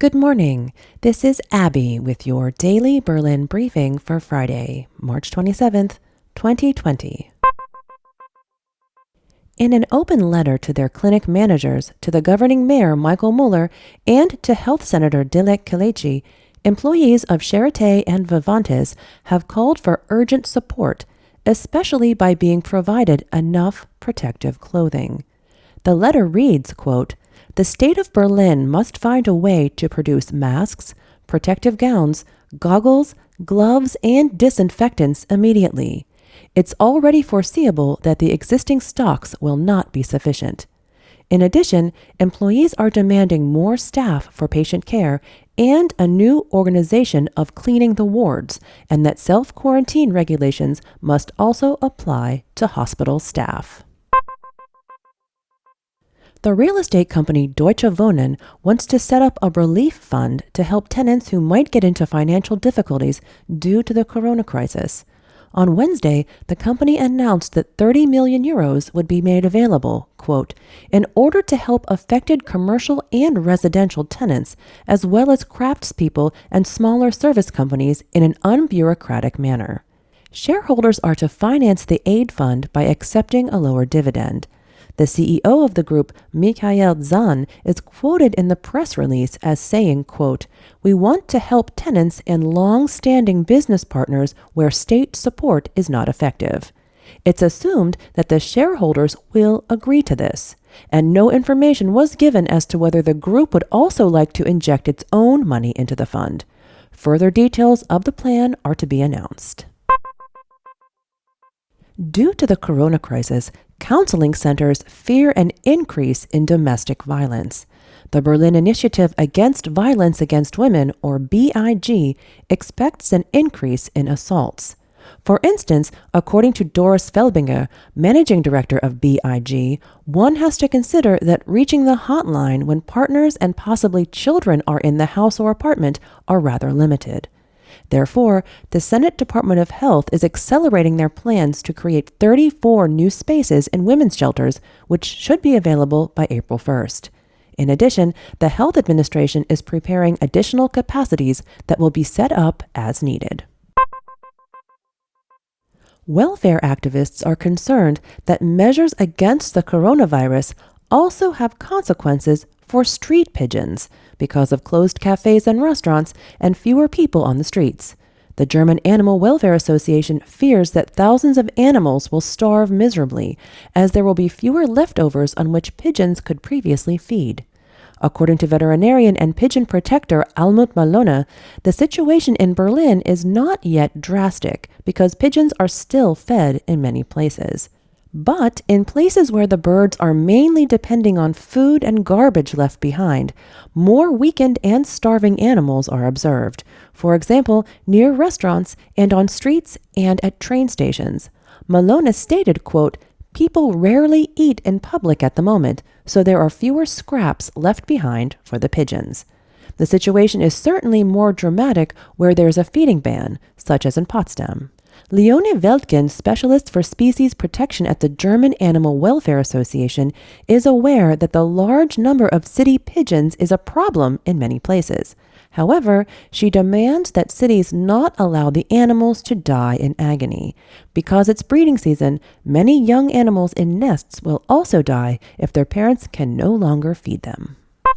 Good morning. This is Abby with your daily Berlin briefing for Friday, March 27th, 2020. In an open letter to their clinic managers, to the governing mayor Michael Mueller, and to Health Senator Dilek Kelechi, employees of Charité and Vivantes have called for urgent support, especially by being provided enough protective clothing. The letter reads, quote, "The state of Berlin must find a way to produce masks, protective gowns, goggles, gloves, and disinfectants immediately. It's already foreseeable that the existing stocks will not be sufficient. In addition, employees are demanding more staff for patient care and a new organization of cleaning the wards, and that self-quarantine regulations must also apply to hospital staff." The real estate company Deutsche Wohnen wants to set up a relief fund to help tenants who might get into financial difficulties due to the corona crisis. On Wednesday, the company announced that 30 million euros would be made available, quote, "in order to help affected commercial and residential tenants, as well as craftspeople and smaller service companies in an unbureaucratic manner. Shareholders are to finance the aid fund by accepting a lower dividend." The CEO of the group, Michael Zahn, is quoted in the press release as saying, quote, "We want to help tenants and long-standing business partners where state support is not effective. It's assumed that the shareholders will agree to this, and no information was given as to whether the group would also like to inject its own money into the fund. Further details of the plan are to be announced." Due to the corona crisis, counseling centers fear an increase in domestic violence. The Berlin Initiative Against Violence Against Women, or BIG, expects an increase in assaults. For instance, according to Doris Felbinger, managing director of BIG, one has to consider that reaching the hotline when partners and possibly children are in the house or apartment are rather limited. Therefore, the Senate Department of Health is accelerating their plans to create 34 new spaces in women's shelters, which should be available by April 1st. In addition, the Health Administration is preparing additional capacities that will be set up as needed. Welfare activists are concerned that measures against the coronavirus also have consequences for street pigeons because of closed cafes and restaurants and fewer people on the streets. The German Animal Welfare Association fears that thousands of animals will starve miserably, as there will be fewer leftovers on which pigeons could previously feed. According to veterinarian and pigeon protector Almut Malone, the situation in Berlin is not yet drastic because pigeons are still fed in many places. But in places where the birds are mainly depending on food and garbage left behind, more weakened and starving animals are observed. For example, near restaurants and on streets and at train stations. Malone stated, quote, "People rarely eat in public at the moment, so there are fewer scraps left behind for the pigeons." The situation is certainly more dramatic where there's a feeding ban, such as in Potsdam. Leone Weltgen, specialist for species protection at the German Animal Welfare Association, is aware that the large number of city pigeons is a problem in many places. However, she demands that cities not allow the animals to die in agony. Because it's breeding season, many young animals in nests will also die if their parents can no longer feed them.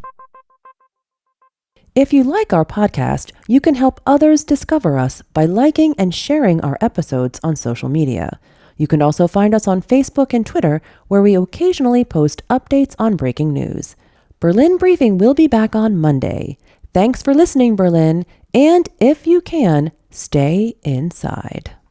If you like our podcast, you can help others discover us by liking and sharing our episodes on social media. You can also find us on Facebook and Twitter, where we occasionally post updates on breaking news. Berlin Briefing will be back on Monday. Thanks for listening, Berlin, and if you can, stay inside.